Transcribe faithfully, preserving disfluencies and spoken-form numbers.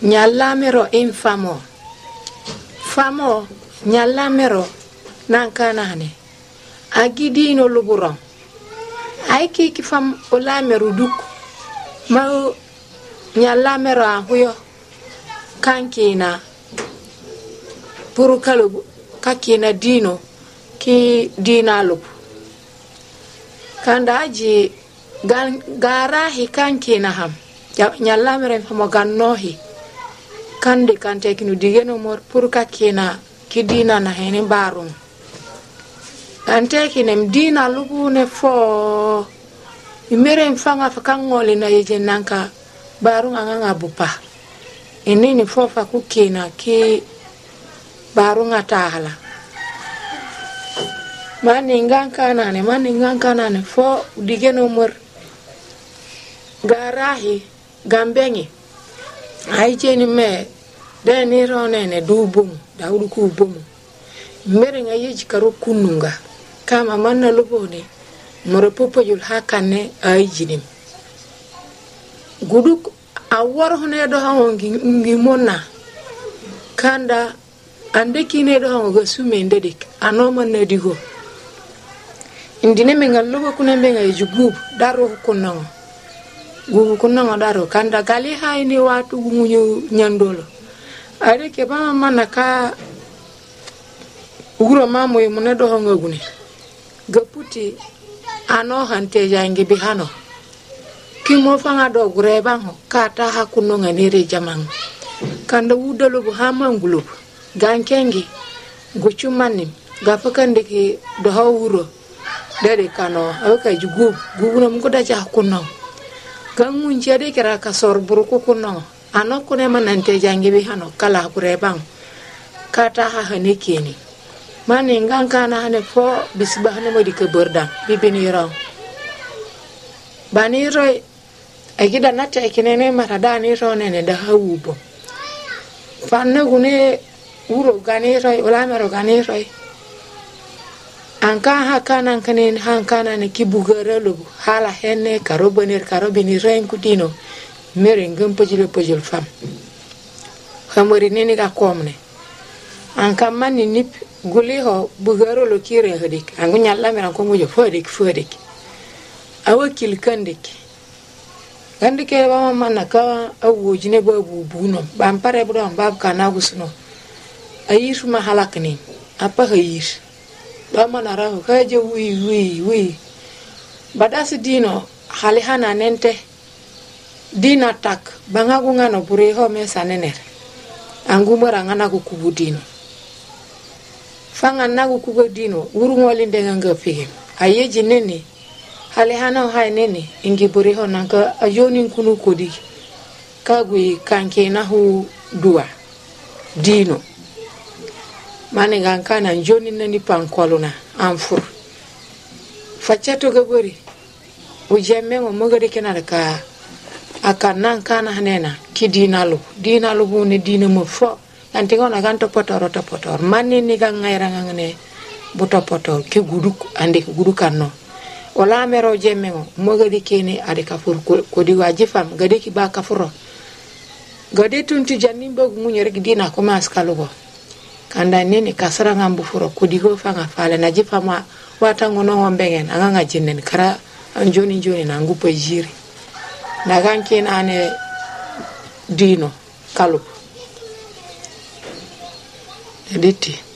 Nyalamero infamo. Famo nyalamero nankanane. Agidino luburam. Aiki kifam olameru duk. Ma nyalamero ahuyo. Kankina. Purukalu kakina dino. Ki dina lubu. Kanda aji garahi kankina ham. Nyalamero infamo gannohi. Kandi kante kinu digeno mor puruka kina kidina na heni barum. Kante kinem dina lubu ne fo imere mfanga fakangoli na yeje nanka barum anganga bupa. Ini ni fo fakukina ki barum atahala. Mani nganka nane mani nganka nane fo digeno mor garahi gambengi. Aije ni me de ni rone ne du bum da udu ku bum mere nga yeji karo kununga kama manna lobone moro popo yul hakane aiji guduk awar hone do hangi ngi monna kanda ande kine do hango sume ndedik anoma ne digo indine me ngal lobo kunembe nga yujugub daro kunanga gugu kunanga daro kanda gali hayni watu gumunyu nyandolo are ke ba mana ka uguro mamo y mune do hongo gune gaputi ano hante jangi bi hano ki mo fanga do gure bango kata hakuno nganire jamang kanda wudalo bu hamangulu gankengi guchumani gapakande ki do hawuro dede kano aka jugu guguno mgoda ja hakuno gangun jade kira kasor buruku kuno ano kune manante jangi bi hano kala gure bang kata ha hane keni mani nganka na hane fo bisbahne modi ke berda bibini raw bani roy agida nata ikinene marada ni ro nene da hawubo fanne gune uro gani roy wala mero gani roy anka ha kanan kanen hankana ne kibugara lubu hala henne karo bonir karo bini ren kudino mere ngam pojile pojil fam hamori nini ga komne anka mani nip guli ho bugaro lo kire hodik angu nyalla mera ko ngojo fodik fodik awakil kandik kandike ba manna ka awujine babu buno bam pare budo bab kana gusno ayir ma halakni apa hayir ba mana raho kaje wi wi wi badasi dino hali hana nente dina tak bangagu ngano bure ho mesa nener angu mara ngana ku kubudino fanga nagu kubudino uru ngoli ndenga ngapi ayeji nene hali hana hai nene ingi bure ho nanka ayoni kunu kodi kagui kanke na hu dua dino mane gankana njoni nani pankoluna amfur fachato gabori ujemme mo mogari kenara ka akanan kana hanena ki dinalu dinalu bune dina mo fo anti ngona ganto potoro to potor manni ni ga ngaira ngane buto potor ke guduk ande gudukanno wala mero jemme mo mogari kene ade ka fur ko di waji fam gade ki ba ka furo gade tunti janimbo munye rek dina ko mas kalugo kanda nini kasara ngambu furo kudigo fanga fale na jipa ma wata ngono ngombengen anga ngajinen kara anjoni njoni na ngupo jiri na gankin ane dino kalup editi